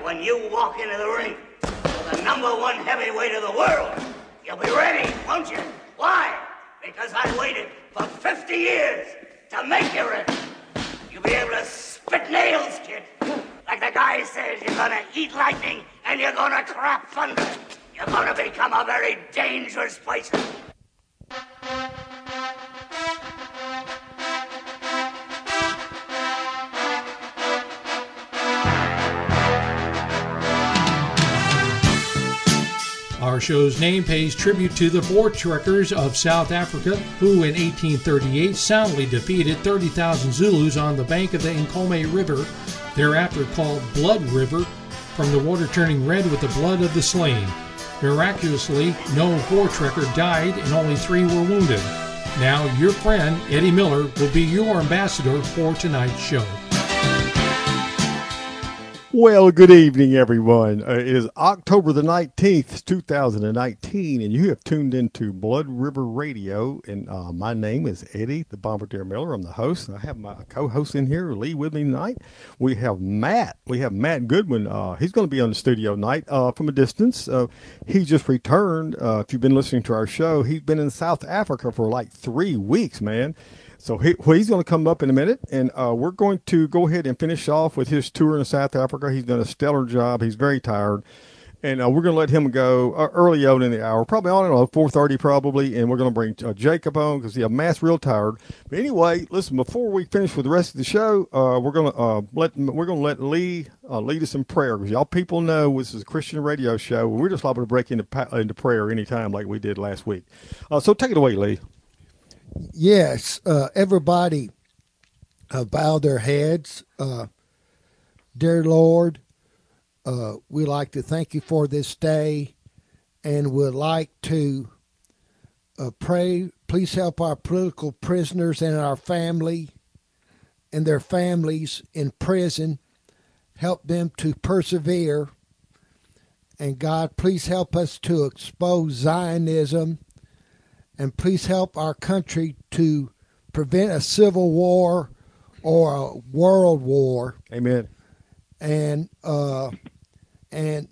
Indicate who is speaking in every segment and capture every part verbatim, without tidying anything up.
Speaker 1: when you walk into the ring with the number one heavyweight of the world, you'll be ready, won't you? Why? Because I waited for fifty years to make you ready. You'll be able to spit nails, kid. Like the guy says, you're gonna eat lightning and you're gonna crap thunder. You're gonna become a very dangerous person.
Speaker 2: Our show's name pays tribute to the Voortrekkers of South Africa, who in eighteen thirty-eight soundly defeated thirty thousand Zulus on the bank of the Nkomo River, thereafter called Blood River, from the water turning red with the blood of the slain. Miraculously, no Voortrekker died and only three were wounded. Now, your friend, Eddie Miller, will be your ambassador for tonight's show.
Speaker 3: Well, good evening, everyone. Uh, it is October the nineteenth, two thousand nineteen, and you have tuned into Blood River Radio, and uh, my name is Eddie, the Bombardier Miller. I'm the host, and I have my co-host in here, Lee, with me tonight. We have Matt. We have Matt Goodwin. Uh, he's going to be on the studio tonight uh, from a distance. Uh, he just returned. Uh, if you've been listening to our show, he's been in South Africa for like three weeks, man. So he, well, he's going to come up in a minute, and uh, we're going to go ahead and finish off with his tour in South Africa. He's done a stellar job. He's very tired, and uh, we're going to let him go uh, early on in the hour, probably, I don't know, four thirty probably, and we're going to bring uh, Jacob on because yeah, Matt's real tired. But anyway, listen, before we finish with the rest of the show, uh, we're going to uh, let we're going to let Lee uh, lead us in prayer because y'all people know this is a Christian radio show. We're just liable to break into into prayer anytime like we did last week. Uh, so take it away, Lee.
Speaker 4: Yes, uh, everybody uh, bow their heads. Uh, dear Lord, uh, we like to thank you for this day, and would like to uh, pray. Please help our political prisoners and our family and their families in prison. Help them to persevere. And God, please help us to expose Zionism. And please help our country to prevent a civil war or a world war.
Speaker 3: Amen.
Speaker 4: And uh, and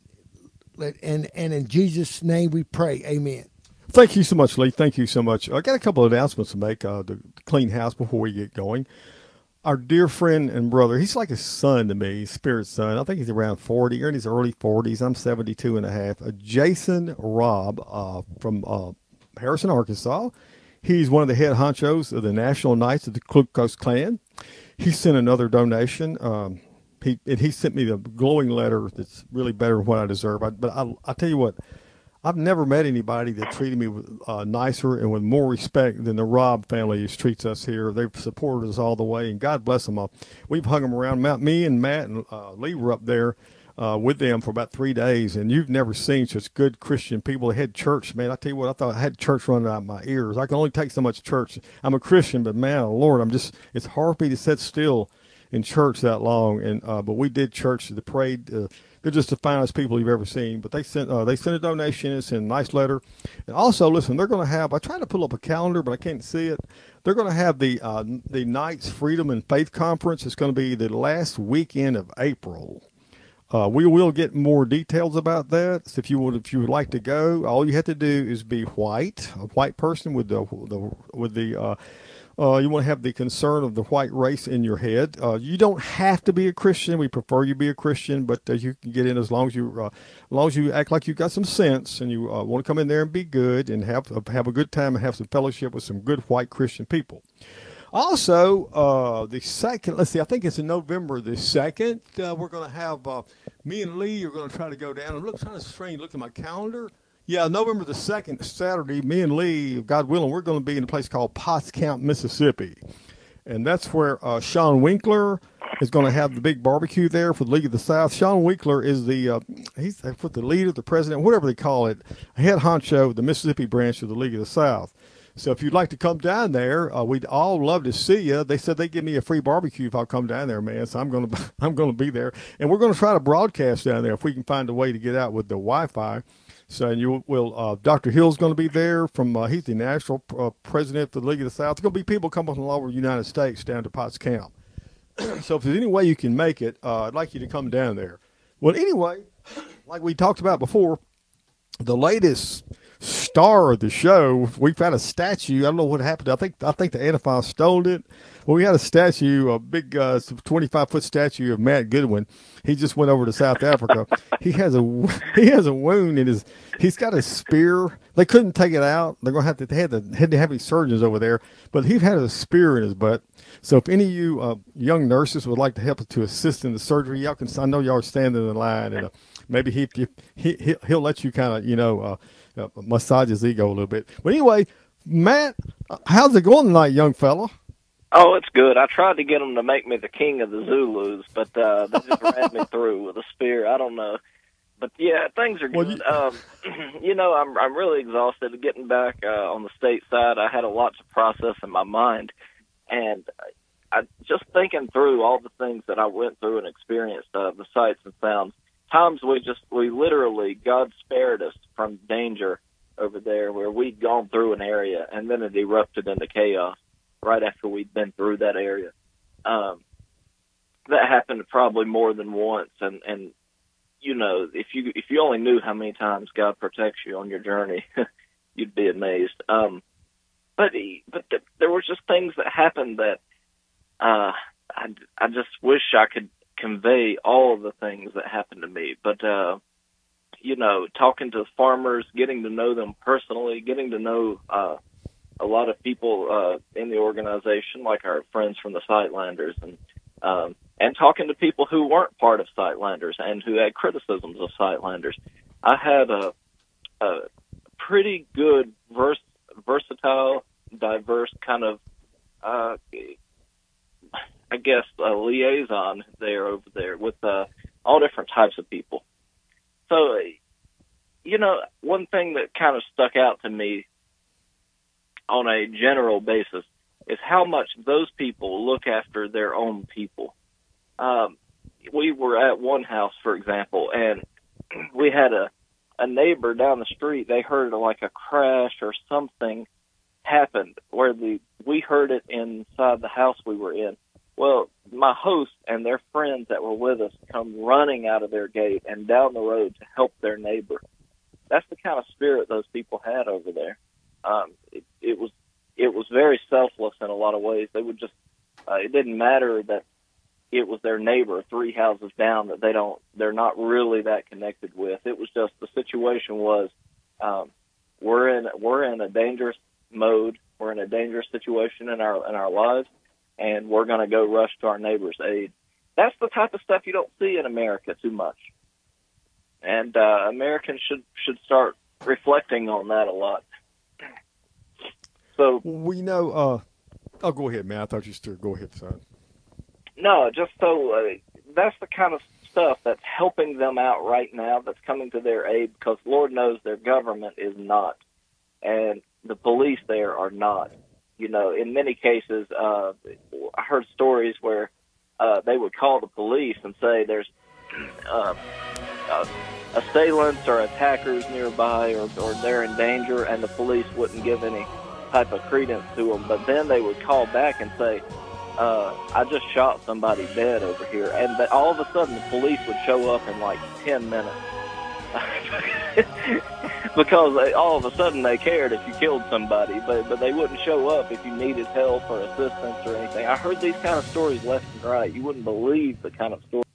Speaker 4: and and in Jesus' name we pray. Amen.
Speaker 3: Thank you so much, Lee. Thank you so much. I got a couple of announcements to make uh, to clean house before we get going. Our dear friend and brother, he's like a son to me, spirit son. I think he's around forty, or in his early forties. I'm seventy-two and a half. Uh, Jason Robb uh, from uh, Harrison, Arkansas. He's one of the head honchos of the National Knights of the Ku Klux Klan. He sent another donation. Um, he and he sent me the glowing letter that's really better than what I deserve. I, but I, I tell you what, I've never met anybody that treated me with, uh, nicer and with more respect than the Robb family treats us here. They've supported us all the way, and God bless them all. We've hung them around. Me and Matt and uh, Lee were up there Uh, with them for about three days, and you've never seen such good Christian people. They had church, man. I tell you what, I thought I had church running out of my ears. I can only take so much church. I'm a Christian, but man, Lord, I'm just, it's hard for me to sit still in church that long. And uh, but we did church. They prayed. Uh, they're just the finest people you've ever seen. But they sent uh, they sent a donation. It's in a nice letter. And also, listen, they're going to have. I tried to pull up a calendar, but I can't see it. They're going to have the uh, the Knights Freedom and Faith Conference. It's going to be the last weekend of April. Uh, we will get more details about that. So if you would, if you would like to go, all you have to do is be white, a white person with the, the with the. Uh, uh, you want to have the concern of the white race in your head. Uh, you don't have to be a Christian. We prefer you be a Christian, but uh, you can get in as long as you, uh, as long as you act like you got some sense and you uh, want to come in there and be good and have have a good time and have some fellowship with some good white Christian people. Also, uh, the second, let's see, I think it's in November the second, uh, we're going to have, uh, me and Lee are going to try to go down. It looks kind of strange, look at my calendar. Yeah, November the second, Saturday, me and Lee, God willing, we're going to be in a place called Potts Camp, Mississippi. And that's where uh, Sean Winkler is going to have the big barbecue there for the League of the South. Sean Winkler is the, uh, he's with the leader, the president, whatever they call it, head honcho of the Mississippi branch of the League of the South. So if you'd like to come down there, uh, we'd all love to see you. They said they'd give me a free barbecue if I'll come down there, man. So I'm going to I'm going to be there, and we're going to try to broadcast down there if we can find a way to get out with the Wi-Fi. So and you will. Uh, Doctor Hill's going to be there from. Uh, he's the national uh, president for the League of the South. There's going to be people coming from all over the United States down to Potts Camp. So if there's any way you can make it, uh, I'd like you to come down there. Well, anyway, like we talked about before, the latest star of the show, we've had a statue. I don't know what happened. I think I think the Antiphon stole it. Well, we had a statue, a big uh, twenty-five foot statue of Matt Goodwin. He just went over to South Africa. He has a he has a wound in his. He's got a spear. They couldn't take it out. They're gonna have to. They had to had to have these surgeons over there. But he had a spear in his butt. So if any of you uh, young nurses would like to help to assist in the surgery, y'all can. I know y'all are standing in line, and uh, maybe he, he he he'll let you kind of you know uh, uh, massage his ego a little bit. But anyway, Matt, how's it going tonight, young fella?
Speaker 5: Oh, it's good. I tried to get them to make me the king of the Zulus, but uh, they just ran me through with a spear. I don't know. But, yeah, things are good. Well, you, um, you know, I'm I'm really exhausted. Getting back uh, on the state side, I had a lot to process in my mind. And I just thinking through all the things that I went through and experienced, uh, the sights and sounds, times we just, we literally, God spared us from danger over there where we'd gone through an area and then it erupted into chaos right after we'd been through that area. Um, that happened probably more than once. And, and, you know, if you, if you only knew how many times God protects you on your journey, you'd be amazed. Um, but, but th- there were just things that happened that, uh, I, I just wish I could convey all of the things that happened to me. But, uh, you know, talking to farmers, getting to know them personally, getting to know, uh, a lot of people uh, in the organization, like our friends from the Sightlanders, and um, and talking to people who weren't part of Sightlanders and who had criticisms of Sightlanders. I had a, a pretty good, vers- versatile, diverse kind of, uh, I guess, a liaison there over there with uh, all different types of people. So, you know, one thing that kind of stuck out to me on a general basis is how much those people look after their own people. Um, we were at one house, for example, and we had a, a neighbor down the street. They heard like a crash or something happened where the we heard it inside the house we were in. Well, my host and their friends that were with us come running out of their gate and down the road to help their neighbor. That's the kind of spirit those people had over there. Um, it, it was it was very selfless in a lot of ways. They would just uh, it didn't matter that it was their neighbor three houses down that they don't they're not really that connected with. It was just the situation was um, we're in we're in a dangerous mode. We're in a dangerous situation in our in our lives, and we're going to go rush to our neighbor's aid. That's the type of stuff you don't see in America too much, and uh, Americans should should start reflecting on that a lot. So
Speaker 3: we know. Uh, oh, go ahead, man. I thought you still go ahead, son.
Speaker 5: No, just so uh, that's the kind of stuff that's helping them out right now. That's coming to their aid because Lord knows their government is not, and the police there are not. You know, in many cases, uh, I heard stories where uh, they would call the police and say there's uh, uh, assailants or attackers nearby, or, or they're in danger, and the police wouldn't give any type of credence to them. But then they would call back and say, uh, I just shot somebody dead over here. And the, all of a sudden the police would show up in like ten minutes. Because they, all of a sudden they cared if you killed somebody, but, but they wouldn't show up if you needed help or assistance or anything. I heard these kind of stories left and right. You wouldn't believe the kind of stories.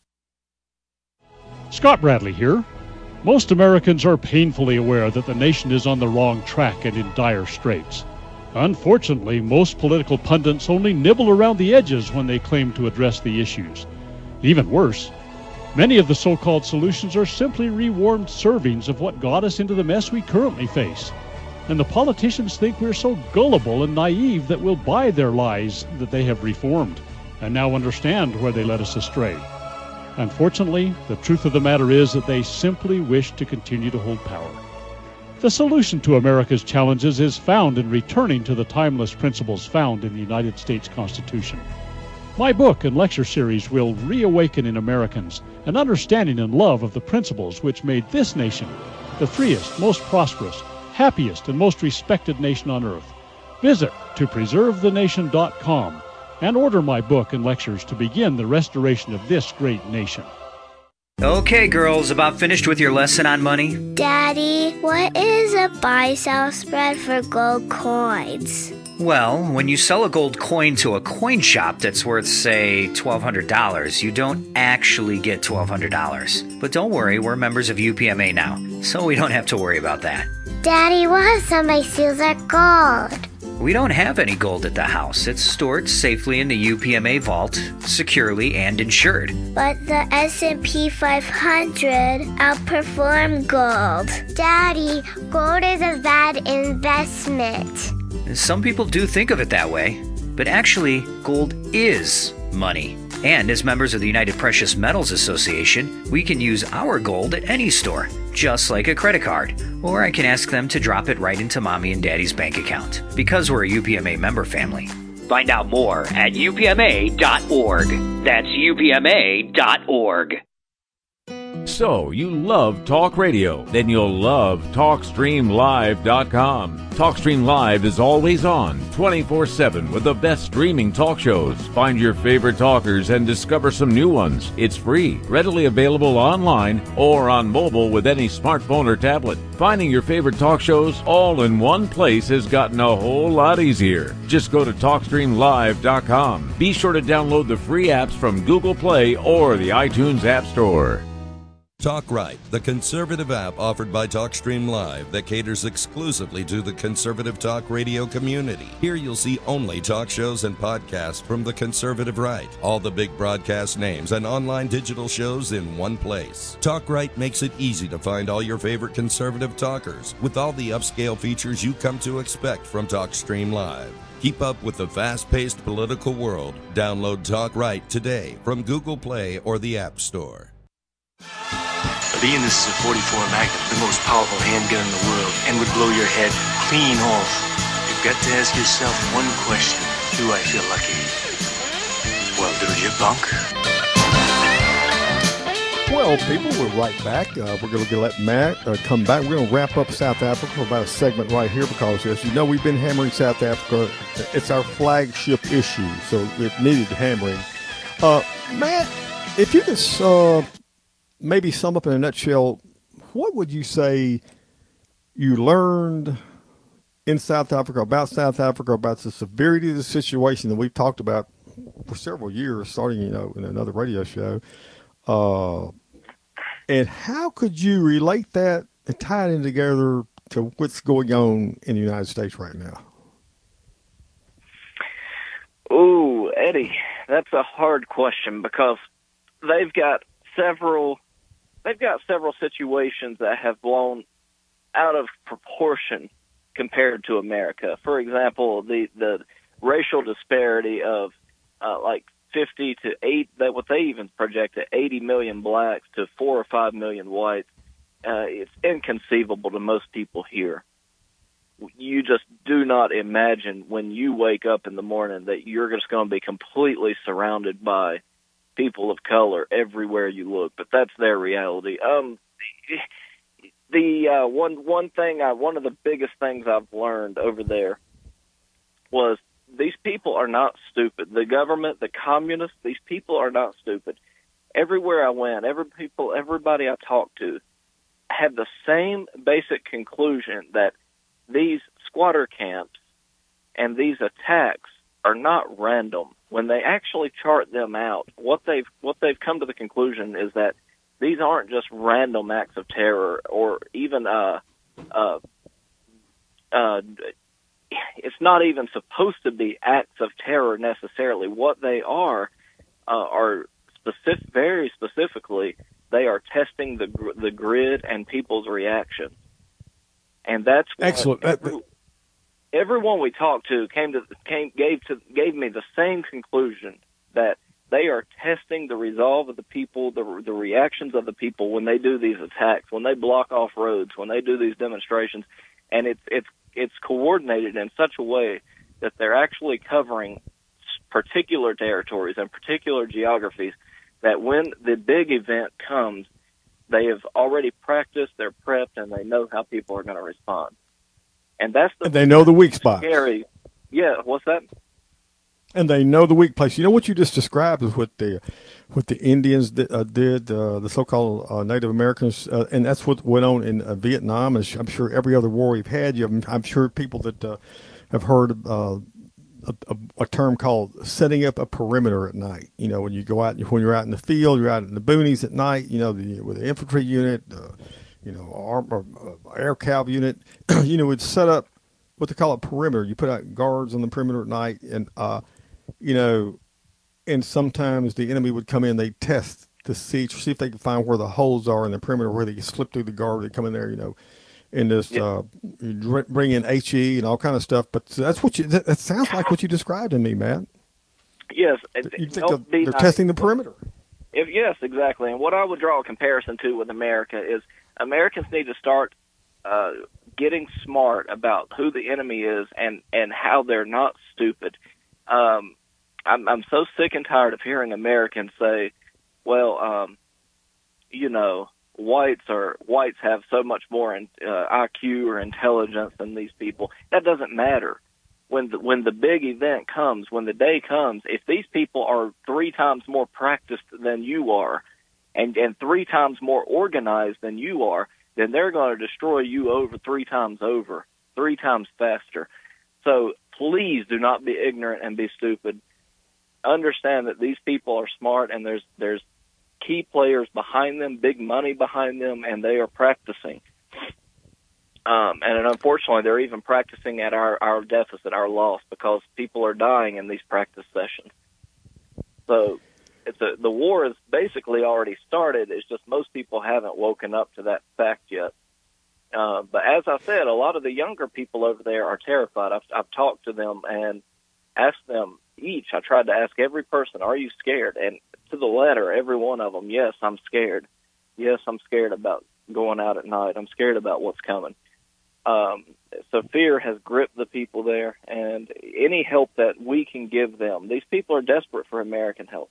Speaker 6: Scott Bradley here. Most Americans are painfully aware that the nation is on the wrong track and in dire straits. Unfortunately, most political pundits only nibble around the edges when they claim to address the issues. Even worse, many of the so-called solutions are simply rewarmed servings of what got us into the mess we currently face. And the politicians think we're so gullible and naive that we'll buy their lies that they have reformed and now understand where they led us astray. Unfortunately, the truth of the matter is that they simply wish to continue to hold power. The solution to America's challenges is found in returning to the timeless principles found in the United States Constitution. My book and lecture series will reawaken in Americans an understanding and love of the principles which made this nation the freest, most prosperous, happiest, and most respected nation on earth. Visit to preserve the nation dot com and order my book and lectures to begin the restoration of this great nation.
Speaker 7: Okay, girls, about finished with your lesson on money?
Speaker 8: Daddy, what is a buy-sell spread for gold coins?
Speaker 7: Well, when you sell a gold coin to a coin shop that's worth, say, twelve hundred dollars, you don't actually get twelve hundred dollars. But don't worry, we're members of U P M A now, so we don't have to worry about that.
Speaker 8: Daddy, what if somebody steals our gold?
Speaker 7: We don't have any gold at the house. It's stored safely in the U P M A vault, securely and insured.
Speaker 8: But the S and P five hundred outperformed gold. Daddy, gold is a bad investment.
Speaker 7: Some people do think of it that way, but actually, gold is money. And as members of the United Precious Metals Association, we can use our gold at any store, just like a credit card. Or I can ask them to drop it right into Mommy and Daddy's bank account, because we're a U P M A member family.
Speaker 9: Find out more at U P M A dot org. That's U P M A dot org.
Speaker 10: So, you love talk radio? Then you'll love talk stream live dot com. TalkStream Live is always on, twenty-four seven, with the best streaming talk shows. Find your favorite talkers and discover some new ones. It's free, readily available online or on mobile with any smartphone or tablet. Finding your favorite talk shows all in one place has gotten a whole lot easier. Just go to talk stream live dot com. Be sure to download the free apps from Google Play or the iTunes App Store.
Speaker 11: Talk Right, the conservative app offered by TalkStream Live that caters exclusively to the conservative talk radio community. Here you'll see only talk shows and podcasts from the conservative right. All the big broadcast names and online digital shows in one place. Talk Right makes it easy to find all your favorite conservative talkers with all the upscale features you come to expect from TalkStream Live. Keep up with the fast-paced political world. Download Talk Right today from Google Play or the App Store.
Speaker 12: Being this is a forty-four Magnum, the most powerful handgun in the world, and would blow your head clean off, you've got to ask yourself one question. Do I feel lucky? Well, do you, punk?
Speaker 3: Well, people, we're right back. Uh, we're going to let Matt uh, come back. We're going to wrap up South Africa for about a segment right here because, as you know, we've been hammering South Africa. It's our flagship issue, so it needed hammering. Uh, Matt, if you could... Uh, maybe sum up in a nutshell, what would you say you learned in South Africa, about South Africa, about the severity of the situation that we've talked about for several years, starting, you know, in another radio show? Uh, and how could you relate that and tie it in together to what's going on in the United States right now?
Speaker 5: Ooh, Eddie, that's a hard question because they've got several... They've got several situations that have blown out of proportion compared to America. For example, the, the racial disparity of uh, like fifty to eight, that what they even projected, eighty million blacks to four or five million whites. Uh, it's inconceivable to most people here. You just do not imagine when you wake up in the morning that you're just going to be completely surrounded by people of color everywhere you look, but that's their reality. Um, the uh, one one thing, I, one of the biggest things I've learned over there was these people are not stupid. The government, the communists, these people are not stupid. Everywhere I went, every people, everybody I talked to had the same basic conclusion that these squatter camps and these attacks are not random. When they actually chart them out, what they've what they've come to the conclusion is that these aren't just random acts of terror, or even uh, uh, uh, it's not even supposed to be acts of terror necessarily. What they are uh, are specific, very specifically, they are testing the the grid and people's reaction, and that's what
Speaker 3: excellent.
Speaker 5: Every, Everyone we talked to came to came gave to gave me the same conclusion that they are testing the resolve of the people, the the reactions of the people when they do these attacks, when they block off roads, when they do these demonstrations, and it's it's it's coordinated in such a way that they're actually covering particular territories and particular geographies. That when the big event comes, they have already practiced, they're prepped, and they know how people are going to respond. And that's the
Speaker 3: and they know the weak spots.
Speaker 5: Scary. Yeah, what's that?
Speaker 3: And they know the weak place. You know what you just described is what the what the Indians did, uh, did uh, the so-called uh, Native Americans, uh, and that's what went on in uh, Vietnam. As I'm sure every other war we've had, you have, I'm sure people that uh, have heard uh, a, a, a term called setting up a perimeter at night. You know, when you go out, when you're out in the field, you're out in the boonies at night. You know, the, with the infantry unit, uh, you know, arm, uh, air cav unit, you know, it's set up what they call a perimeter. You put out guards on the perimeter at night, and uh, you know, and sometimes the enemy would come in, they test to see, see if they can find where the holes are in the perimeter, where they can slip through the guard, they come in there, you know, and just yep. uh, bring in H E and all kind of stuff. But that's what you, that, that sounds like what you described to me, Matt.
Speaker 5: Yes.
Speaker 3: You think they're, they're testing the perimeter.
Speaker 5: If, yes, exactly. And what I would draw a comparison to with America is Americans need to start uh, getting smart about who the enemy is and, and how they're not stupid. Um, I'm, I'm so sick and tired of hearing Americans say, well, um, you know, whites are whites have so much more in, uh, I Q or intelligence than these people. That doesn't matter. When the, when the big event comes, when the day comes, if these people are three times more practiced than you are and, and three times more organized than you are, then they're going to destroy you over three times over, three times faster. So please do not be ignorant and be stupid. Understand that these people are smart and there's there's key players behind them, big money behind them, and they are practicing. Um, and unfortunately, they're even practicing at our, our deficit, our loss, because people are dying in these practice sessions. So it's a, the war is basically already started. It's just most people haven't woken up to that fact yet. Uh, but as I said, a lot of the younger people over there are terrified. I've, I've talked to them and asked them each. I tried to ask every person, are you scared? And to the letter, every one of them, yes, I'm scared. Yes, I'm scared about going out at night. I'm scared about what's coming. Um, so fear has gripped the people there, and any help that we can give them, these people are desperate for American help.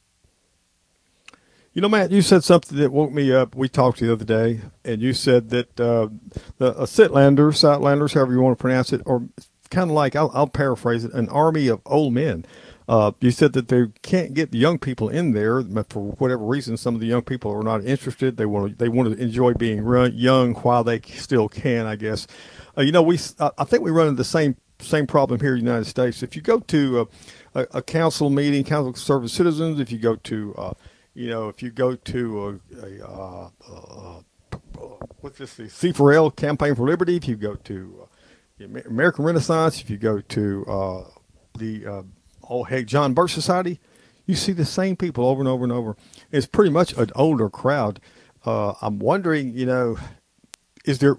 Speaker 3: You know, Matt, you said something that woke me up. We talked the other day, and you said that uh, the uh, Sitlanders, Outlanders, however you want to pronounce it, or kind of like, I'll, I'll paraphrase it, an army of old men. Uh, you said that they can't get the young people in there, but for whatever reason, some of the young people are not interested. They want to, they want to enjoy being run, young while they still can, I guess. Uh, you know, we, I think we run into the same, same problem here in the United States. If you go to a, a, a council meeting, Council of Conservative Citizens, if you go to, uh, you know, if you go to a, a uh, uh, what's this, the C four L, Campaign for Liberty, if you go to uh, the American Renaissance, if you go to uh, the uh, oh, hey, John Birch Society, you see the same people over and over and over. It's pretty much an older crowd. Uh, I'm wondering, you know, is there,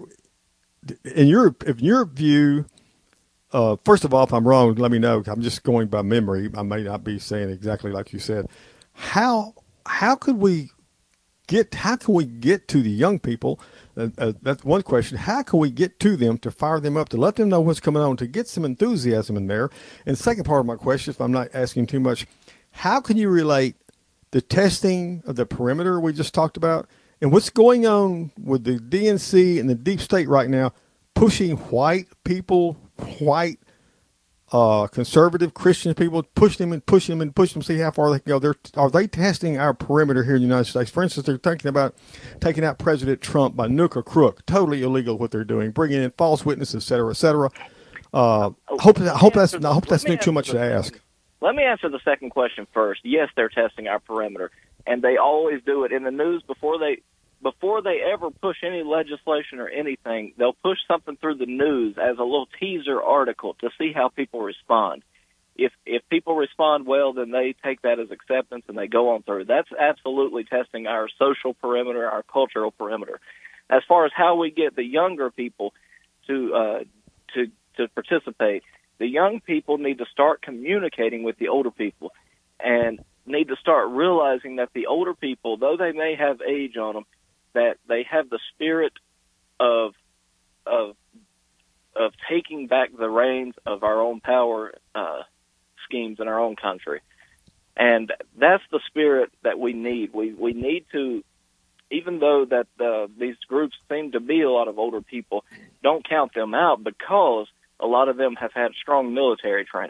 Speaker 3: in your, in your view, uh, first of all, if I'm wrong, let me know. I'm just going by memory. I may not be saying exactly like you said. How, how could we get, how can we get to the young people? Uh, uh, that's one question. How can we get to them to fire them up, to let them know what's coming on, to get some enthusiasm in there? And the second part of my question, if I'm not asking too much, how can you relate the testing of the perimeter we just talked about and what's going on with the D N C and the deep state right now, pushing white people, white uh, conservative Christian people, pushing them and pushing them and pushing them, see how far they can go. They're, are they testing our perimeter here in the United States? For instance, they're thinking about taking out President Trump by nook or crook. Totally illegal what they're doing, bringing in false witnesses, et cetera, et cetera. Uh, hope, I hope that's, I hope that's not too much to ask.
Speaker 5: Let me answer the second question first. Yes, they're testing our perimeter, and they always do it in the news before they before they ever push any legislation or anything. They'll push something through the news as a little teaser article to see how people respond. If if people respond well, then they take that as acceptance and they go on through. That's absolutely testing our social perimeter, our cultural perimeter. As far as how we get the younger people to uh, to to participate, the young people need to start communicating with the older people and need to start realizing that the older people, though they may have age on them, that they have the spirit of of of taking back the reins of our own power uh, schemes in our own country. And that's the spirit that we need. We we need to, even though that uh, these groups seem to be a lot of older people, don't count them out, because a lot of them have had strong military training.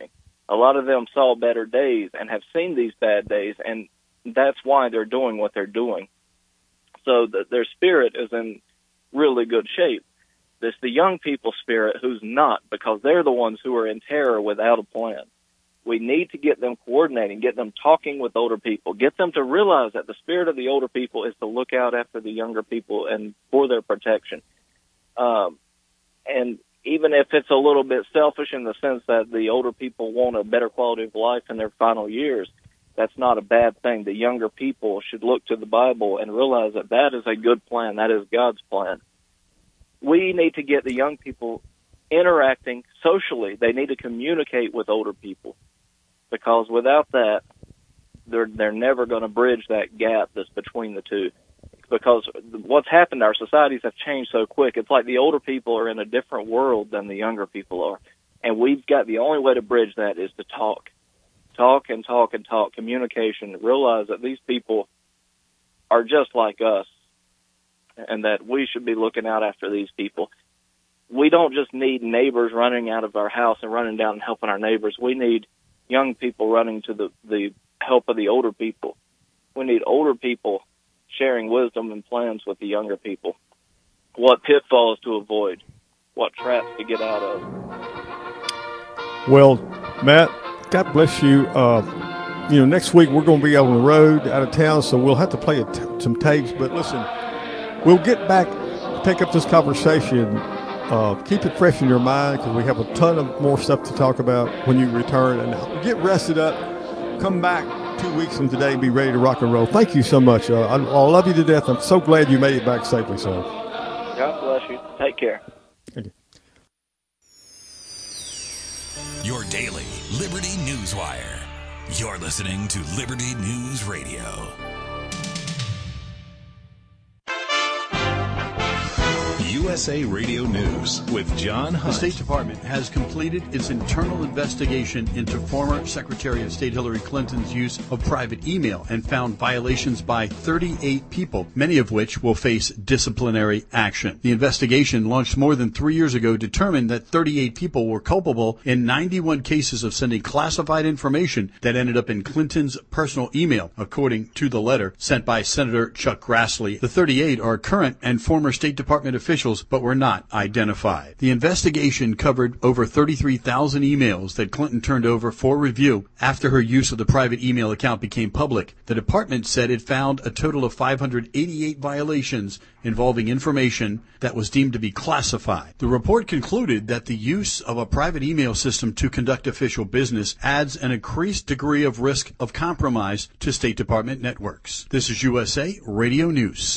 Speaker 5: A lot of them saw better days and have seen these bad days, and that's why they're doing what they're doing. So the, their spirit is in really good shape. It's the young people's spirit who's not, because they're the ones who are in terror without a plan. We need to get them coordinating, get them talking with older people, get them to realize that the spirit of the older people is to look out after the younger people and for their protection. Um, and even if it's a little bit selfish in the sense that the older people want a better quality of life in their final years, that's not a bad thing. The younger people should look to the Bible and realize that that is a good plan. That is God's plan. We need to get the young people interacting socially. They need to communicate with older people, because without that, they're they're never going to bridge that gap that's between the two. Because what's happened, our societies have changed so quick. It's like the older people are in a different world than the younger people are. And we've got, the only way to bridge that is to talk. Talk and talk and talk, communication, realize that these people are just like us and that we should be looking out after these people. We don't just need neighbors running out of our house and running down and helping our neighbors. We need young people running to the, the help of the older people. We need older people sharing wisdom and plans with the younger people. What pitfalls to avoid, what traps to get out of.
Speaker 3: Well, Matt, God bless you. Uh, you know, next week we're going to be on the road, out of town, so we'll have to play a t- some tapes. But listen, we'll get back, pick up this conversation. Uh, keep it fresh in your mind, because we have a ton of more stuff to talk about when you return. And get rested up. Come back two weeks from today and be ready to rock and roll. Thank you so much. Uh, I, I love you to death. I'm so glad you made it back safely, son.
Speaker 5: God bless you. Take care.
Speaker 3: Thank you.
Speaker 13: Your daily Liberty News Wire. You're listening to Liberty News Radio. U S A Radio News with John Hunt.
Speaker 14: The State Department has completed its internal investigation into former Secretary of State Hillary Clinton's use of private email and found violations by thirty-eight people, many of which will face disciplinary action. The investigation, launched more than three years ago, determined that thirty-eight people were culpable in ninety-one cases of sending classified information that ended up in Clinton's personal email, according to the letter sent by Senator Chuck Grassley. The thirty-eight are current and former State Department officials, but were not identified. The investigation covered over thirty-three thousand emails that Clinton turned over for review after her use of the private email account became public. The department said it found a total of five hundred eighty-eight violations involving information that was deemed to be classified. The report concluded that the use of a private email system to conduct official business adds an increased degree of risk of compromise to State Department networks. This is U S A Radio News.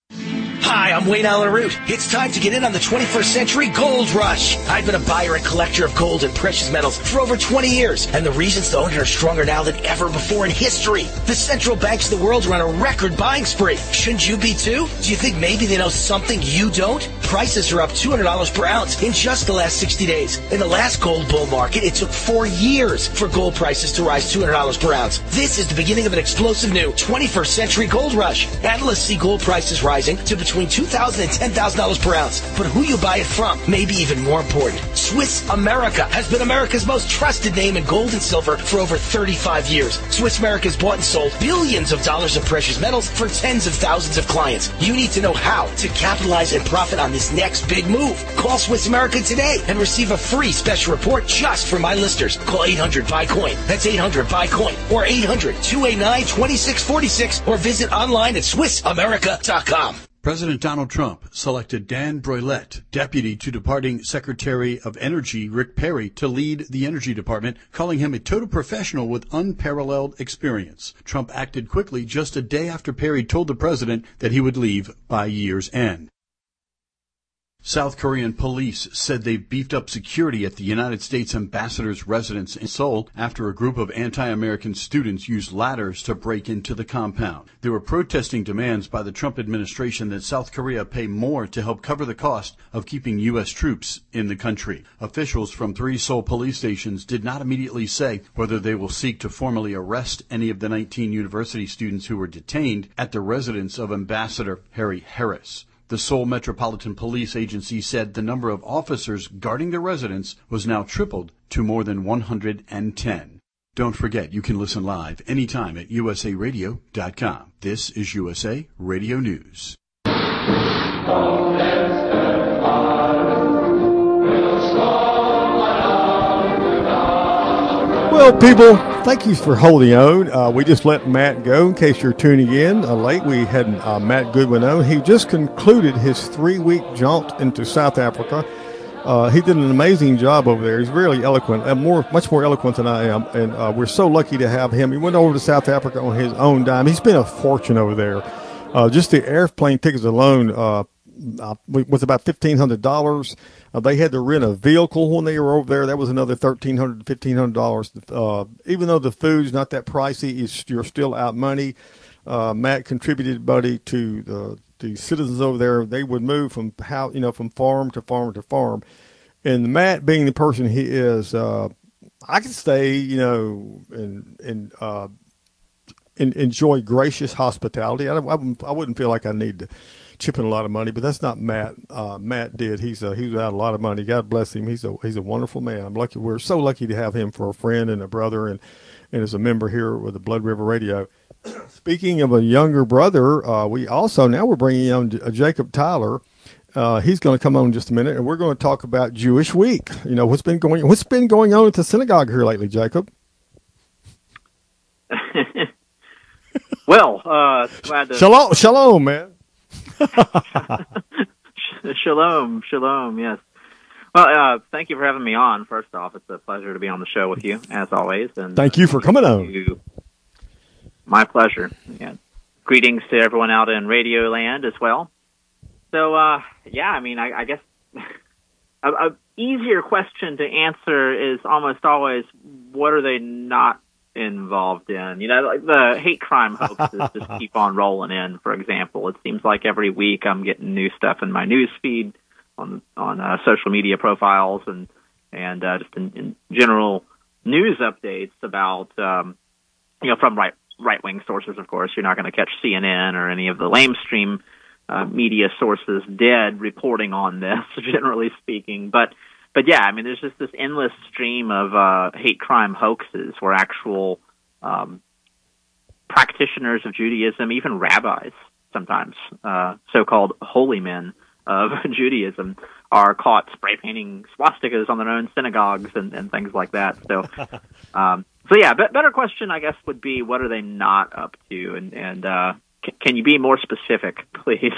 Speaker 15: Hi, I'm Wayne Allen Root. It's time to get in on the twenty-first century gold rush. I've been a buyer and collector of gold and precious metals for over twenty years, and the reasons to own it are stronger now than ever before in history. The central banks of the world are on a record buying spree. Shouldn't you be too? Do you think maybe they know something you don't? Prices are up two hundred dollars per ounce in just the last sixty days. In the last gold bull market, it took four years for gold prices to rise two hundred dollars per ounce. This is the beginning of an explosive new twenty-first century gold rush. Analysts see gold prices rising to between two thousand dollars and ten thousand dollars per ounce. But who you buy it from may be even more important. Swiss America has been America's most trusted name in gold and silver for over thirty-five years. Swiss America has bought and sold billions of dollars of precious metals for tens of thousands of clients. You need to know how to capitalize and profit on this next big move. Call Swiss America today and receive a free special report just for my listeners. Call eight hundred buy coin. That's eight hundred buy coin or eight hundred two eight nine two six four six or visit online at swiss america dot com.
Speaker 14: President Donald Trump selected Dan Broilette, deputy to departing Secretary of Energy Rick Perry, to lead the Energy Department, calling him a total professional with unparalleled experience. Trump acted quickly just a day after Perry told the president that he would leave by year's end. South Korean police said they beefed up security at the United States ambassador's residence in Seoul after a group of anti-American students used ladders to break into the compound. They were protesting demands by the Trump administration that South Korea pay more to help cover the cost of keeping U S troops in the country. Officials from three Seoul police stations did not immediately say whether they will seek to formally arrest any of the nineteen university students who were detained at the residence of Ambassador Harry Harris. The Seoul Metropolitan Police Agency said the number of officers guarding their residents was now tripled to more than one hundred ten. Don't forget, you can listen live anytime at U S A radio dot com. This is U S A Radio News.
Speaker 3: Well, people, thank you for holding on. Uh, we just let Matt go. In case you're tuning in uh, late, we had uh, Matt Goodwin on. He just concluded his three-week jaunt into South Africa. Uh, he did an amazing job over there. He's really eloquent, and more, much more eloquent than I am. And uh, we're so lucky to have him. He went over to South Africa on his own dime. He spent a fortune over there. Uh, just the airplane tickets alone uh, uh, was about fifteen hundred dollars. Uh, they had to rent a vehicle when they were over there. That was another thirteen hundred dollars, fifteen hundred dollars. Uh, even though the food's not that pricey, it's, you're still out money. Uh, Matt contributed, buddy, to the, the citizens over there. They would move from how you know from farm to farm to farm. And Matt, being the person he is, uh, I could say, you know, and and uh, and enjoy gracious hospitality. I, I, wouldn't, I wouldn't feel like I need to chip in a lot of money, but that's not Matt. Uh, Matt did. He's a, he's out a lot of money. God bless him. He's a he's a wonderful man. I'm lucky. We're so lucky to have him for a friend and a brother, and and as a member here with the Blood River Radio. Speaking of a younger brother, uh, we also now we're bringing on Jacob Tyler. Uh, he's going to come on in just a minute, and we're going to talk about Jewish Week. You know what's been going what's been going on at the synagogue here lately, Jacob.
Speaker 16: Well, uh, glad to
Speaker 3: shalom, shalom, man.
Speaker 16: Shalom, shalom, yes. Well, uh, thank you for having me on. First off, it's a pleasure to be on the show with you, as always. And
Speaker 3: thank you for coming on.
Speaker 16: You, my pleasure. Yeah. Greetings to everyone out in Radio Land as well. So, uh, yeah, I mean, I, I guess a, a easier question to answer is almost always, what are they not involved in? You know, like the hate crime hoaxes just keep on rolling in. For example, it seems like every week I'm getting new stuff in my news feed on on uh, social media profiles and and uh, just in, in general news updates about um, you know from right right wing sources. Of course, you're not going to catch C N N or any of the lamestream uh, media sources dead reporting on this. Generally speaking, but. But yeah, I mean, there's just this endless stream of uh, hate crime hoaxes where actual um, practitioners of Judaism, even rabbis sometimes, uh, so-called holy men of Judaism, are caught spray painting swastikas on their own synagogues and, and things like that. So, um, so yeah, be- better question, I guess, would be, what are they not up to? And, and uh, c- can you be more specific, please?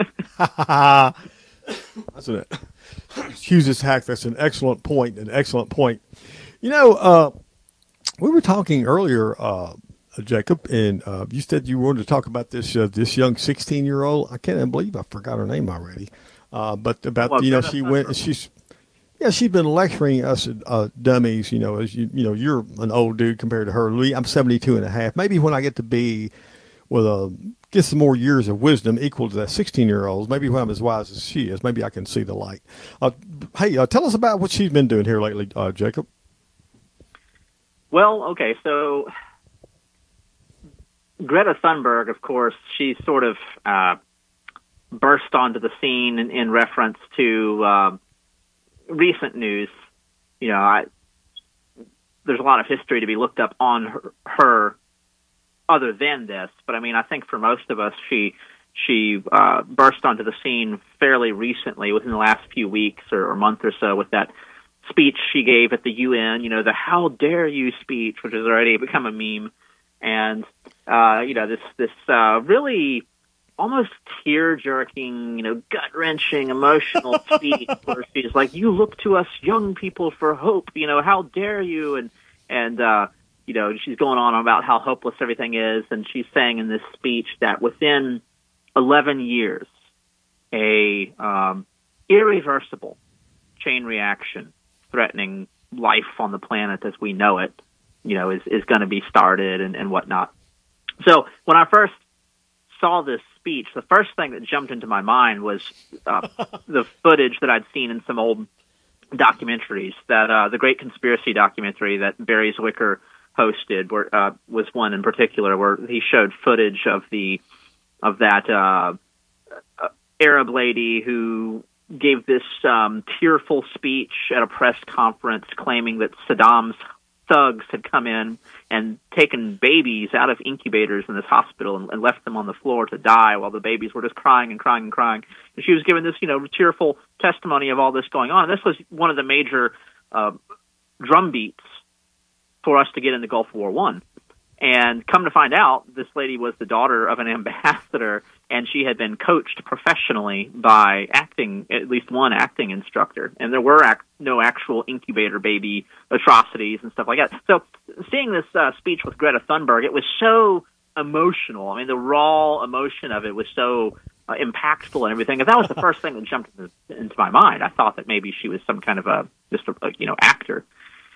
Speaker 3: That's an Hughes' hack. That's an excellent point. An excellent point. You know, uh, we were talking earlier, uh, Jacob, and uh, you said you wanted to talk about this uh, this young sixteen year old. I can't believe I forgot her name already. Uh, but about well, you know, she went. Number. She's yeah, she's been lecturing us uh, dummies. You know, as you you know, you're an old dude compared to her. I'm seventy-two and a half. Maybe when I get to be with a get some more years of wisdom equal to that sixteen-year-old. Maybe when I'm as wise as she is, maybe I can see the light. Uh, hey, uh, tell us about what she's been doing here lately, uh, Jacob.
Speaker 16: Well, okay, so Greta Thunberg, of course, she sort of uh, burst onto the scene in, in reference to uh, recent news. You know, I, there's a lot of history to be looked up on her, her other than this, but I mean, I think for most of us, she she uh, burst onto the scene fairly recently, within the last few weeks or, or month or so, with that speech she gave at the U N. You know, the "How dare you" speech, which has already become a meme, and uh, you know, this this uh, really almost tear-jerking, you know, gut-wrenching, emotional speech where she's like, "You look to us young people for hope. You know, how dare you?" and and uh, You know, she's going on about how hopeless everything is, and she's saying in this speech that within eleven years, a um, irreversible chain reaction threatening life on the planet as we know it, you know, is, is going to be started and, and whatnot. So when I first saw this speech, the first thing that jumped into my mind was uh, the footage that I'd seen in some old documentaries, that uh, the Great Conspiracy documentary that Barry Zwicker hosted, where uh, was one in particular where he showed footage of the of that uh, Arab lady who gave this um, tearful speech at a press conference claiming that Saddam's thugs had come in and taken babies out of incubators in this hospital and, and left them on the floor to die while the babies were just crying and crying and crying. And she was giving this, you know, tearful testimony of all this going on. And this was one of the major uh, drumbeats for us to get into Gulf War One. And come to find out, this lady was the daughter of an ambassador, and she had been coached professionally by acting, at least one acting instructor. And there were ac- no actual incubator baby atrocities and stuff like that. So seeing this uh, speech with Greta Thunberg, it was so emotional. I mean, the raw emotion of it was so uh, impactful and everything. And that was the first thing that jumped into, into my mind. I thought that maybe she was some kind of a, just a, a you know, actor.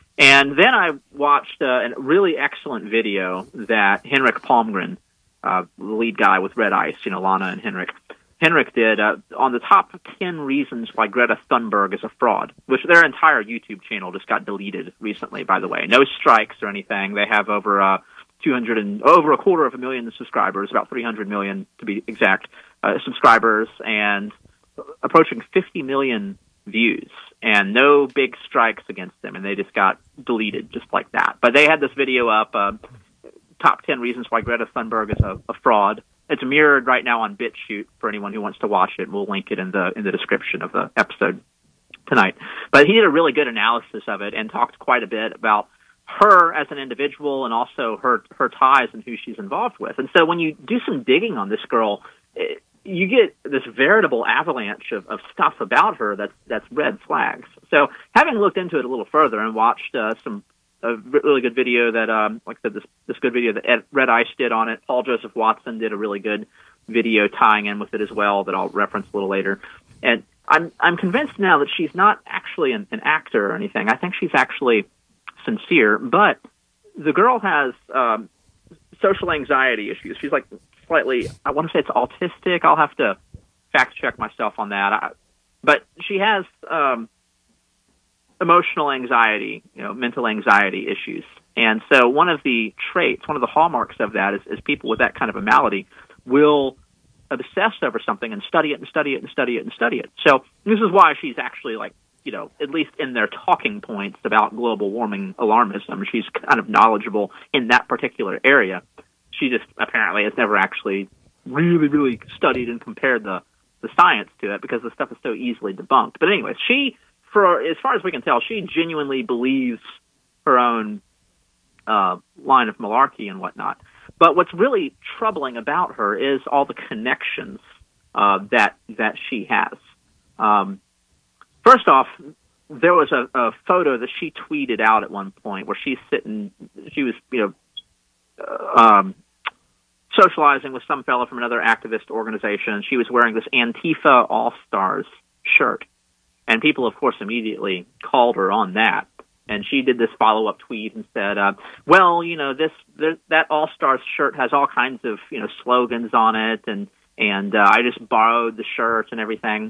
Speaker 16: And then I watched uh, a really excellent video that Henrik Palmgren, uh, the lead guy with Red Ice, you know, Lana and Henrik, Henrik did uh, on the top ten reasons why Greta Thunberg is a fraud, which their entire YouTube channel just got deleted recently, by the way. No strikes or anything. They have over uh, two hundred and over a quarter of a million subscribers, about three hundred million to be exact, uh, subscribers, and approaching fifty million views, and no big strikes against them, and they just got deleted just like that. But they had this video up, uh, top ten reasons why Greta Thunberg is a, a fraud. It's mirrored right now on BitChute for anyone who wants to watch it. We'll link it in the in the description of the episode tonight. But he did a really good analysis of it and talked quite a bit about her as an individual and also her her ties and who she's involved with. And so when you do some digging on this girl, it, you get this veritable avalanche of, of stuff about her that's that's red flags. So having looked into it a little further and watched uh, some a really good video that, um, like I said, this this good video that Ed, Red Ice did on it. Paul Joseph Watson did a really good video tying in with it as well that I'll reference a little later. And I'm I'm convinced now that she's not actually an, an actor or anything. I think she's actually sincere. But the girl has um, social anxiety issues. She's like slightly, I want to say it's autistic. I'll have to fact check myself on that. I, but she has um, emotional anxiety, you know, mental anxiety issues. And so one of the traits, one of the hallmarks of that is, is people with that kind of a malady will obsess over something and study it and study it and study it and study it. So this is why she's actually like, you know, at least in their talking points about global warming alarmism, she's kind of knowledgeable in that particular area. She just apparently has never actually really, really studied and compared the, the science to it because the stuff is so easily debunked. But anyway, she, for as far as we can tell, she genuinely believes her own uh, line of malarkey and whatnot. But what's really troubling about her is all the connections uh, that that she has. Um, first off, there was a, a photo that she tweeted out at one point where she's sitting, she was, you know, uh, um, socializing with some fellow from another activist organization. She was wearing this Antifa All-Stars shirt. And people, of course, immediately called her on that. And she did this follow-up tweet and said, uh, well, you know, this, this that All-Stars shirt has all kinds of, you know, slogans on it, and, and uh, I just borrowed the shirt and everything.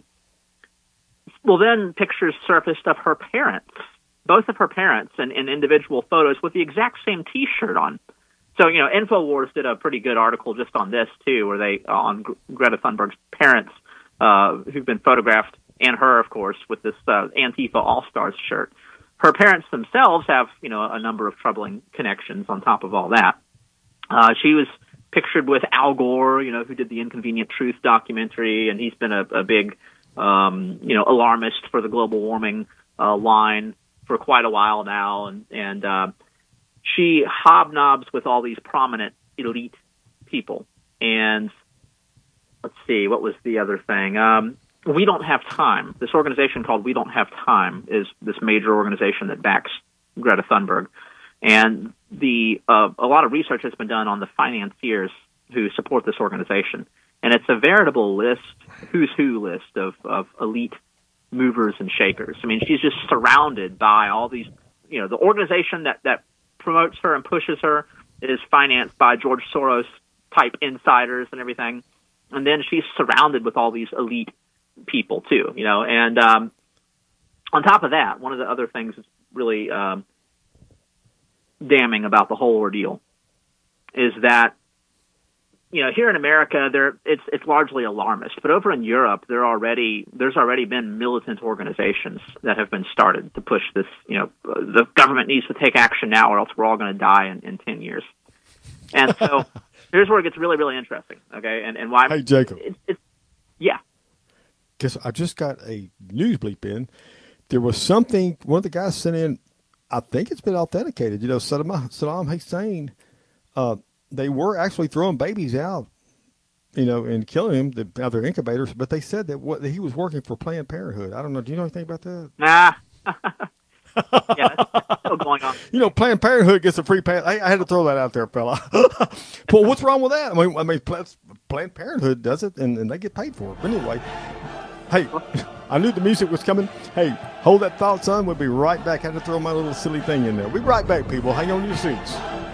Speaker 16: Well, then pictures surfaced of her parents, both of her parents, and in individual photos with the exact same T-shirt on. So, you know, InfoWars did a pretty good article just on this, too, where they, on Greta Thunberg's parents, uh, who've been photographed, and her, of course, with this uh, Antifa All-Stars shirt. Her parents themselves have, you know, a number of troubling connections on top of all that. Uh, she was pictured with Al Gore, you know, who did the Inconvenient Truth documentary, and he's been a, a big, um, you know, alarmist for the global warming uh, line for quite a while now. And, and uh, she hobnobs with all these prominent elite people. And let's see, what was the other thing? Um, We Don't Have Time. This organization called We Don't Have Time is this major organization that backs Greta Thunberg. And the uh, a lot of research has been done on the financiers who support this organization. And it's a veritable list, who's who list of, of elite movers and shakers. I mean, she's just surrounded by all these, you know, the organization that, that promotes her and pushes her is financed by George Soros type insiders and everything. And then she's surrounded with all these elite people too, you know, and um, on top of that, one of the other things that's really um, damning about the whole ordeal is that you know, here in America, there it's it's largely alarmist, but over in Europe, there already there's already been militant organizations that have been started to push this. You know, the government needs to take action now, or else we're all going to die in, in ten years. And so here's where it gets really, really interesting. Okay, and and why?
Speaker 3: Hey, Jacob.
Speaker 16: It, it, yeah.
Speaker 3: Guess I just got a news bleep in. There was something one of the guys sent in. I think it's been authenticated. You know, Saddam, Saddam Hussein. Uh, They were actually throwing babies out, you know, and killing them out of their incubators. But they said that what that he was working for Planned Parenthood. I don't know. Do you know anything about that?
Speaker 16: Nah. Yeah, that's still going on.
Speaker 3: You know, Planned Parenthood gets a free pass. I, I had to throw that out there, fella. Well, what's wrong with that? I mean, I mean, Planned Parenthood does it, and, and they get paid for it. But anyway, hey, I knew the music was coming. Hey, hold that thought, son. We'll be right back. I had to throw my little silly thing in there. We'll be right back, people. Hang on to your seats.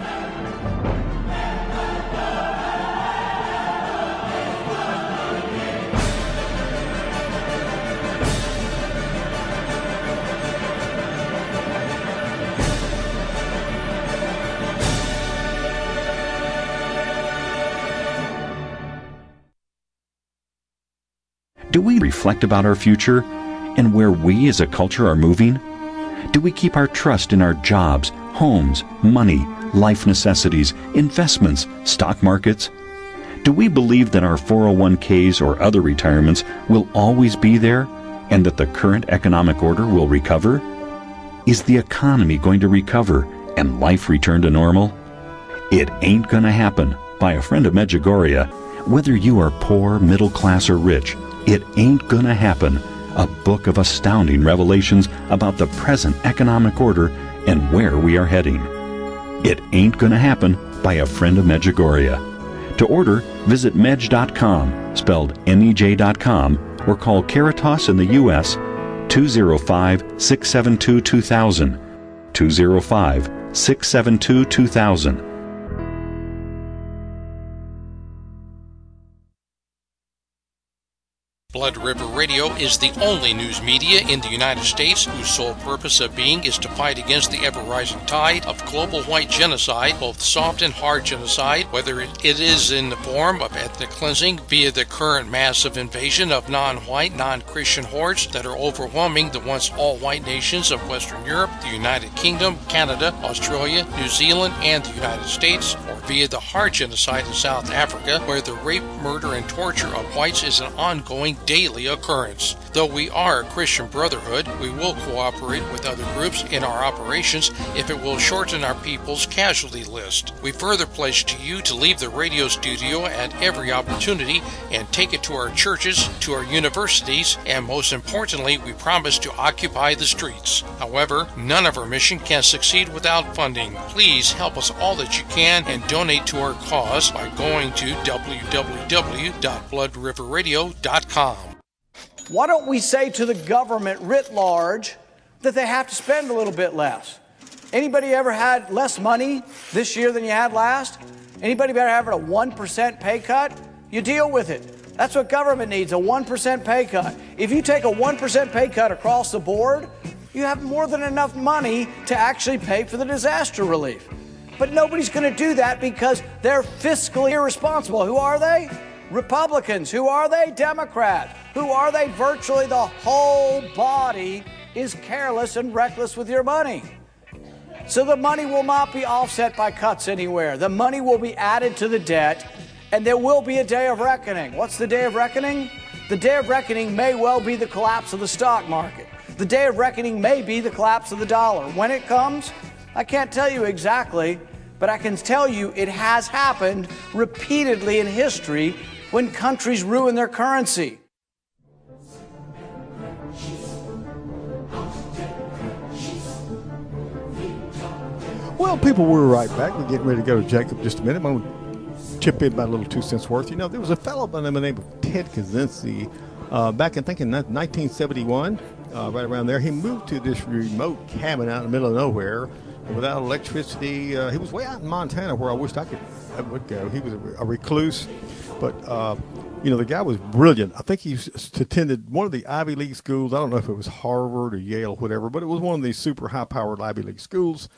Speaker 17: Do we reflect about our future and where we as a culture are moving? Do we keep our trust in our jobs, homes, money, life necessities, investments, stock markets? Do we believe that our four oh one k's or other retirements will always be there and that the current economic order will recover? Is the economy going to recover and life return to normal? It ain't gonna happen, by a friend of Medjugorje. Whether you are poor, middle class, or rich, it ain't gonna happen. A book of astounding revelations about the present economic order and where we are heading. It ain't gonna happen, by a friend of Medjugorje. To order, visit medj dot com, spelled M E J dot com, or call Caritas in the U S two oh five, six seven two, two thousand, two oh five, six seven two, two thousand.
Speaker 2: Blood River Radio is the only news media in the United States whose sole purpose of being is to fight against the ever-rising tide of global white genocide, both soft and hard genocide, whether it is in the form of ethnic cleansing via the current massive invasion of non-white, non-Christian hordes that are overwhelming the once all-white nations of Western Europe, the United Kingdom, Canada, Australia, New Zealand, and the United States, or via the hard genocide in South Africa, where the rape, murder, and torture of whites is an ongoing daily occurrence. Though we are a Christian brotherhood, we will cooperate with other groups in our operations if it will shorten our people's casualty list. We further pledge to you to leave the radio studio at every opportunity and take it to our churches, to our universities, and most importantly, we promise to occupy the streets. However, none of our mission can succeed without funding. Please help us all that you can and donate to our cause by going to w w w dot blood river radio dot com.
Speaker 18: Why don't we say to the government writ large that they have to spend a little bit less? Anybody ever had less money this year than you had last? Anybody ever having a one percent pay cut? You deal with it. That's what government needs, a one percent pay cut. If you take a one percent pay cut across the board, you have more than enough money to actually pay for the disaster relief. But nobody's going to do that because they're fiscally irresponsible. Who are they? Republicans. Who are they? Democrats. Who are they? Virtually the whole body is careless and reckless with your money. So the money will not be offset by cuts anywhere. The money will be added to the debt, and there will be a day of reckoning. What's the day of reckoning? The day of reckoning may well be the collapse of the stock market. The day of reckoning may be the collapse of the dollar. When it comes, I can't tell you exactly, but I can tell you it has happened repeatedly in history when countries ruin their currency.
Speaker 3: Well, people, we're right back. We're getting ready to go to Jacob in just a minute. I'm going to chip in about a little two cents worth. You know, there was a fellow by the name of Ted Kaczynski uh, back in, I think, in nineteen seventy-one, uh, right around there. He moved to this remote cabin out in the middle of nowhere without electricity. Uh, he was way out in Montana where I wished I could I would go. He was a, a recluse. But, uh, you know, the guy was brilliant. I think he attended one of the Ivy League schools. I don't know if it was Harvard or Yale or whatever, but it was one of these super high-powered Ivy League schools.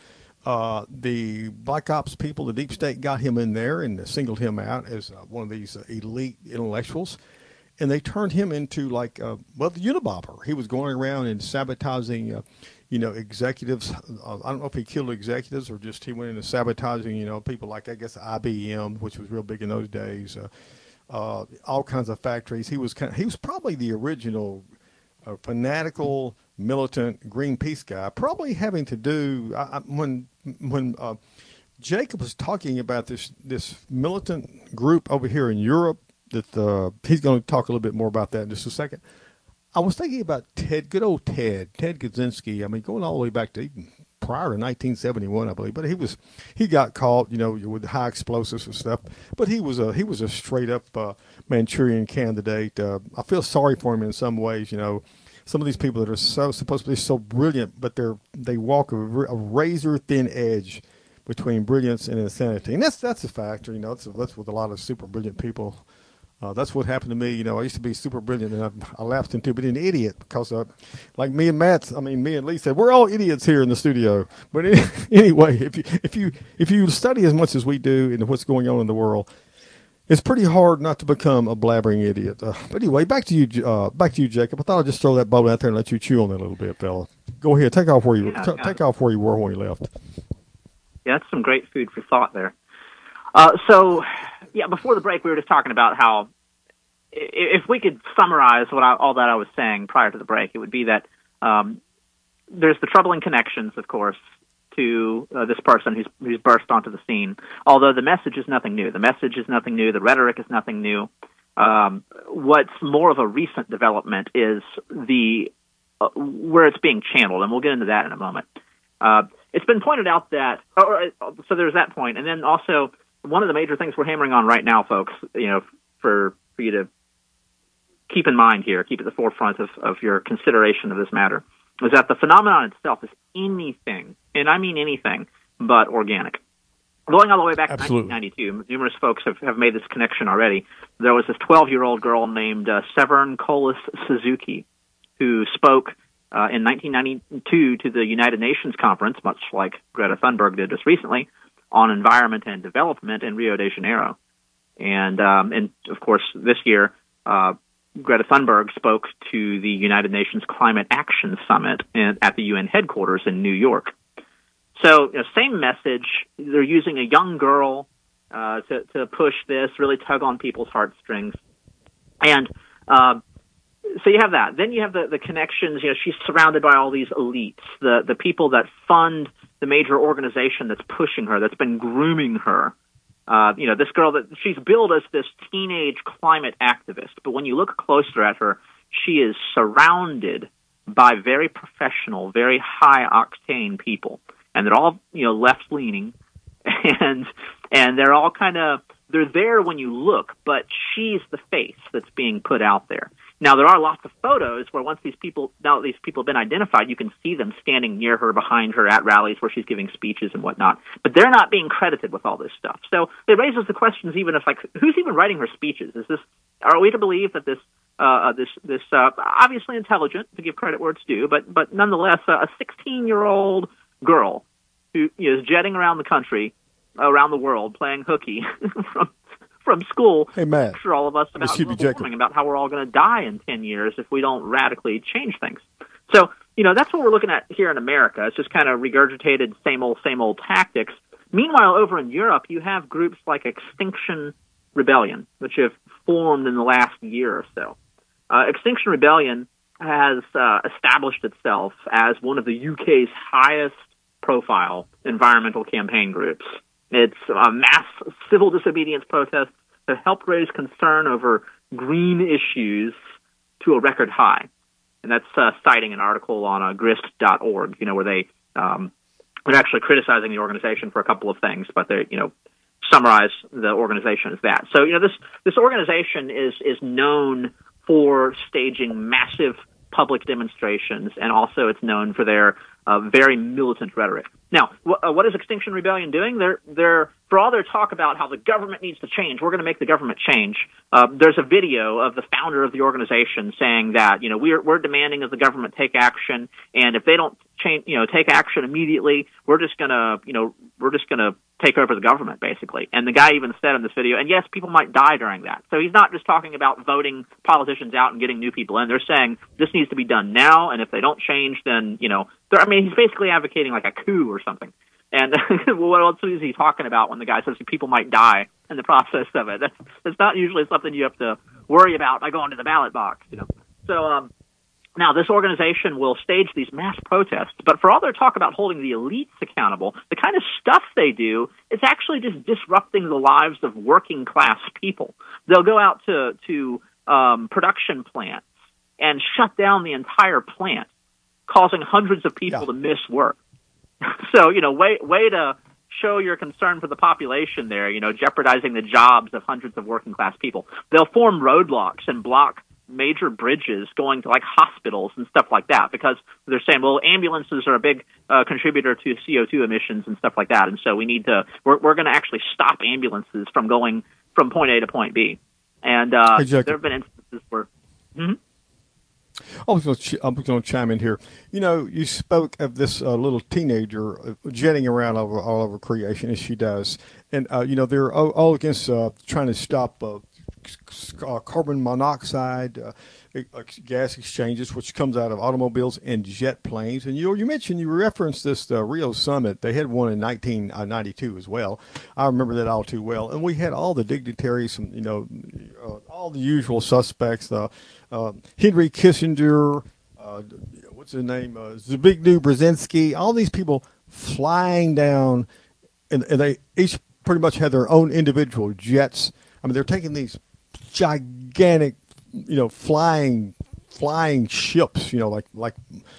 Speaker 3: Uh, the Black Ops people, the deep state, got him in there and singled him out as uh, one of these uh, elite intellectuals. And they turned him into like, uh, well, the Unabomber. He was going around and sabotaging, uh, you know, executives. Uh, I don't know if he killed executives or just he went into sabotaging, you know, people like, I guess, I B M, which was real big in those days. Uh, uh, all kinds of factories. He was kind of, he was probably the original uh, fanatical, militant Greenpeace guy, probably having to do I, I, when when uh, Jacob was talking about this this militant group over here in Europe. That uh, he's going to talk a little bit more about that in just a second. I was thinking about Ted, good old Ted, Ted Kaczynski. I mean, going all the way back to even prior to nineteen seventy-one, I believe. But he was, he got caught, you know, with high explosives and stuff. But he was a he was a straight up uh, Manchurian candidate. Uh, I feel sorry for him in some ways. You know, some of these people that are so supposed to be so brilliant, but they're they walk a, a razor thin edge between brilliance and insanity, and that's that's a factor. You know, that's that's with a lot of super brilliant people. Uh, that's what happened to me. You know, I used to be super brilliant, and I, I lapsed into being an idiot because, uh, like me and Matt, I mean, me and Lee said, we're all idiots here in the studio. But any, anyway, if you if you if you study as much as we do into what's going on in the world, it's pretty hard not to become a blabbering idiot. Uh, but anyway, back to you, uh, back to you, Jacob. I thought I'd just throw that bubble out there and let you chew on it a little bit, fella. Go ahead, take off where you
Speaker 16: yeah,
Speaker 3: t-
Speaker 16: yeah.
Speaker 3: take off where you were when you left.
Speaker 16: Yeah, that's some great food for thought there. Uh, so, yeah, before the break, we were just talking about how if we could summarize what I, all that I was saying prior to the break, it would be that um, there's the troubling connections, of course, to uh, this person who's, who's burst onto the scene. Although the message is nothing new. The message is nothing new. The rhetoric is nothing new. Um, what's more of a recent development is the uh, where it's being channeled, and we'll get into that in a moment. Uh, it's been pointed out that, or, so there's that point, and then also one of the major things we're hammering on right now, folks, you know, for for you to keep in mind here, keep at the forefront of, of your consideration of this matter, is that the phenomenon itself is anything, and I mean anything, but organic. Going all the way back
Speaker 3: Absolutely.
Speaker 16: to nineteen ninety-two, numerous folks have, have made this connection already. There was this twelve-year-old girl named uh, Severn Colas Suzuki who spoke uh, in nineteen ninety-two to the United Nations conference, much like Greta Thunberg did just recently, on environment and development in Rio de Janeiro. And, um, and of course, this year, uh, Greta Thunberg spoke to the United Nations Climate Action Summit in, at the U N headquarters in New York. So, you know, same message. They're using a young girl uh, to, to push this, really tug on people's heartstrings. And uh, so you have that. Then you have the, the connections. You know, she's surrounded by all these elites, the, the people that fund the major organization that's pushing her, that's been grooming her. Uh, you know, this girl that she's billed as this teenage climate activist, but when you look closer at her, she is surrounded by very professional, very high-octane people. And they're all, you know, left-leaning, and and they're all kind of, they're there when you look, but she's the face that's being put out there. Now, there are lots of photos where once these people, now that these people have been identified, you can see them standing near her, behind her, at rallies where she's giving speeches and whatnot. But they're not being credited with all this stuff. So it raises the questions even if, like, who's even writing her speeches? Is this, are we to believe that this, uh, this, this, uh, obviously intelligent, to give credit where it's due, but, but nonetheless, uh, a sixteen-year-old girl who you know, is jetting around the country, around the world, playing hooky from from school,
Speaker 3: hey, Matt,
Speaker 16: lecture all of us about global warming, about how we're all going to die in ten years if we don't radically change things. So, you know, that's what we're looking at here in America. It's just kind of regurgitated same old, same old tactics. Meanwhile, over in Europe, you have groups like Extinction Rebellion, which have formed in the last year or so. Uh, Extinction Rebellion has uh, established itself as one of the U K's highest profile environmental campaign groups. It's a mass civil disobedience protest that helped raise concern over green issues to a record high. And that's uh, citing an article on uh, grist dot org, you know, where they, um, they're actually criticizing the organization for a couple of things, but they, you know, summarize the organization as that. So, you know, this, this organization is, is known for staging massive public demonstrations, and also it's known for their uh, very militant rhetoric. Now, wh- uh, what is Extinction Rebellion doing? They're, they're, for all their talk about how the government needs to change, we're going to make the government change. Uh, there's a video of the founder of the organization saying that, you know, we're, we're demanding that the government take action, and if they don't change, you know, take action immediately, we're just going to, you know, we're just going to take over the government, basically. And the guy even said in this video, and yes, people might die during that. So he's not just talking about voting politicians out and getting new people in. They're saying this needs to be done now, and if they don't change, then, you know, I mean, he's basically advocating like a coup or something. And what else is he talking about when the guy says people might die in the process of it? That's, that's not usually something you have to worry about by going to the ballot box, you know. So, um, now, this organization will stage these mass protests, but for all their talk about holding the elites accountable, the kind of stuff they do is actually just disrupting the lives of working-class people. They'll go out to, to um, production plants and shut down the entire plant, causing hundreds of people yeah. to miss work. So, you know, way, way to show your concern for the population there, you know, jeopardizing the jobs of hundreds of working-class people. They'll form roadblocks and block major bridges going to like hospitals and stuff like that because they're saying, well, ambulances are a big uh, contributor to C O two emissions and stuff like that. And so we need to, we're, we're going to actually stop ambulances from going from point A to point B. And uh,
Speaker 3: exactly.
Speaker 16: there have been instances where, mm-hmm.
Speaker 3: I was going to, I'm going to chime in here. You know, you spoke of this uh, little teenager jetting around over, all over creation as she does. And, uh, you know, they're all, all against uh, trying to stop uh, Uh, carbon monoxide uh, gas exchanges, which comes out of automobiles and jet planes. And you you mentioned, you referenced this uh, Rio Summit. They had one in nineteen ninety-two as well. I remember that all too well. And we had all the dignitaries, and, you know, uh, all the usual suspects, uh, uh, Henry Kissinger, uh, what's his name, uh, Zbigniew Brzezinski, all these people flying down, and, and they each pretty much had their own individual jets. I mean, they're taking these gigantic, you know, flying, flying ships, you know, like like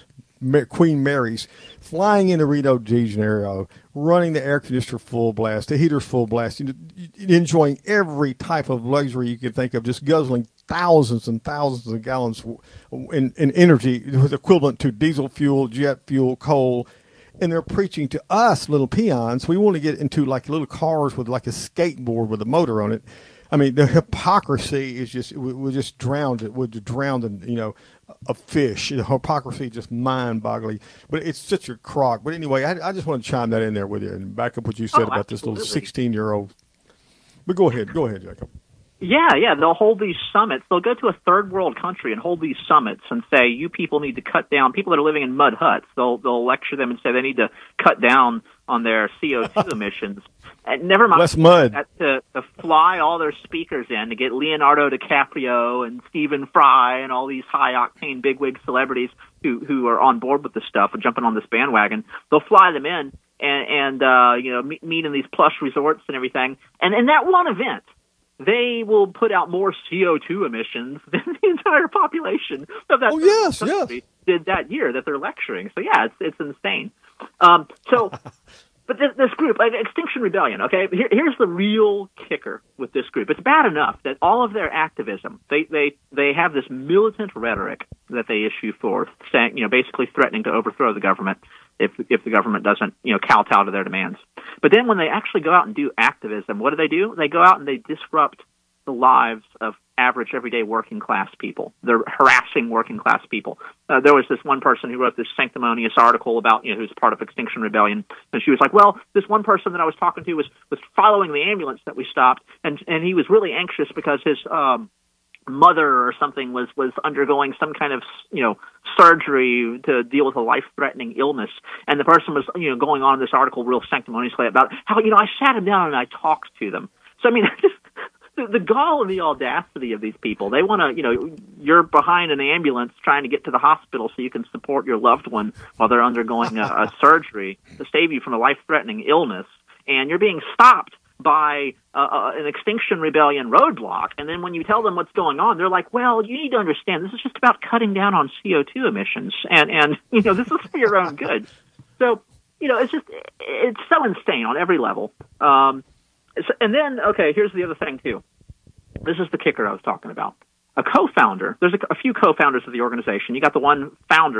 Speaker 3: Queen Mary's, flying into Rio de Janeiro, running the air conditioner full blast, the heaters full blast, you know, enjoying every type of luxury you can think of, just guzzling thousands and thousands of gallons in, in energy, with equivalent to diesel fuel, jet fuel, coal. And they're preaching to us, little peons. We want to get into like little cars with like a skateboard with a motor on it. I mean, the hypocrisy is just, we just drowned it, would drown in, you know, a fish. The hypocrisy is just mind-boggling. But it's such a crock. But anyway, I, I just want to chime that in there with you and back up what you said
Speaker 16: oh,
Speaker 3: about
Speaker 16: absolutely.
Speaker 3: this little sixteen-year-old. But go ahead. Go ahead, Jacob.
Speaker 16: Yeah, yeah. They'll hold these summits. They'll go to a third world country and hold these summits and say, you people need to cut down, people that are living in mud huts, they'll, they'll lecture them and say they need to cut down on their C O two emissions. And never mind
Speaker 3: less mud.
Speaker 16: That, to, to fly all their speakers in to get Leonardo DiCaprio and Stephen Fry and all these high-octane bigwig celebrities who, who are on board with this stuff and jumping on this bandwagon. They'll fly them in and, and uh, you know, meet, meet in these plush resorts and everything. And in that one event, they will put out more C O two emissions than the entire population of that
Speaker 3: oh, yes,
Speaker 16: country
Speaker 3: yes.
Speaker 16: did that year that they're lecturing. So, yeah, it's it's insane. Um, so, but this, this group, like Extinction Rebellion, okay, here, here's the real kicker with this group. It's bad enough that all of their activism, they, they, they have this militant rhetoric that they issue forth, saying, you know, basically threatening to overthrow the government if if the government doesn't, you know, kowtow to their demands. But then when they actually go out and do activism, what do they do? They go out and they disrupt the lives of average, everyday working-class people. They're harassing working-class people. Uh, there was this one person who wrote this sanctimonious article about, you know, who's part of Extinction Rebellion, and she was like, well, this one person that I was talking to was, was following the ambulance that we stopped, and, and he was really anxious because his um, mother or something was, was undergoing some kind of, you know, surgery to deal with a life-threatening illness. And the person was, you know, going on in this article real sanctimoniously about how, you know, I sat him down and I talked to them. So, I mean, just the, the gall and the audacity of these people. They want to, you know, you're behind an ambulance trying to get to the hospital so you can support your loved one while they're undergoing a, a surgery to save you from a life-threatening illness. And you're being stopped by uh, uh, an Extinction Rebellion roadblock, and then when you tell them what's going on, they're like, well, you need to understand, this is just about cutting down on C O two emissions, and, and you know, this is for your own good. So, you know, it's just, it's so insane on every level. Um, and then, okay, here's the other thing, too. This is the kicker I was talking about. A co-founder, there's a, a few co-founders of the organization. You got the one founder,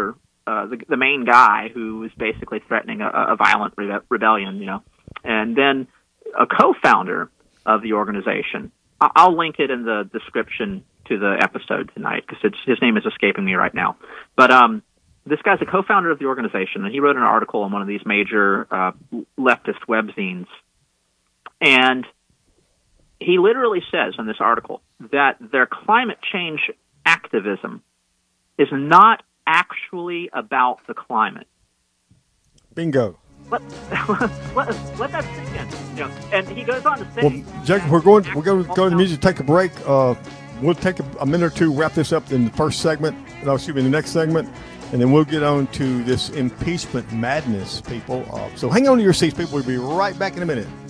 Speaker 16: uh, the, the main guy who was basically threatening a, a violent rebe- rebellion, you know, and then a co-founder of the organization. I- I'll link it in the description to the episode tonight because his name is escaping me right now. But um, this guy's a co-founder of the organization, and he wrote an article on one of these major uh, leftist webzines, and he literally says in this article that their climate change activism is not actually about the climate.
Speaker 3: Bingo.
Speaker 16: Let, let, let that sink in. You know, and he goes on to say...
Speaker 3: Well, Jacob, we're going, we're going to go to the music, take a break. Uh, we'll take a, a minute or two, wrap this up in the first segment, and I'll excuse me, in the next segment, and then we'll get on to this impeachment madness, people. Uh, so hang on to your seats, people. We'll be right back in a minute.